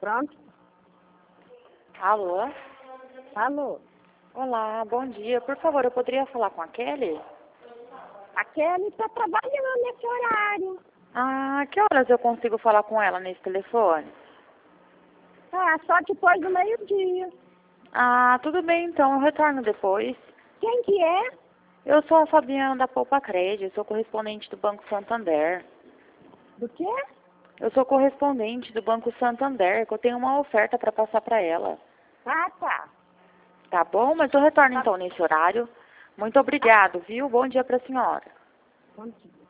Pronto? Alô? Alô? Olá, bom dia. Por favor, eu poderia falar com a Kelly? A Kelly está trabalhando nesse horário. Ah, que horas eu consigo falar com ela nesse telefone? Ah, só depois do meio-dia. Ah, tudo bem então, eu retorno depois. Quem que é? Eu sou a Fabiana da Poupa Crédito, sou correspondente do Banco Santander. Do quê? Eu sou correspondente do Banco Santander, que eu tenho uma oferta para passar para ela. Ah, tá. Tá bom? Mas eu retorno então nesse horário. Muito obrigado, viu? Bom dia para a senhora. Bom dia.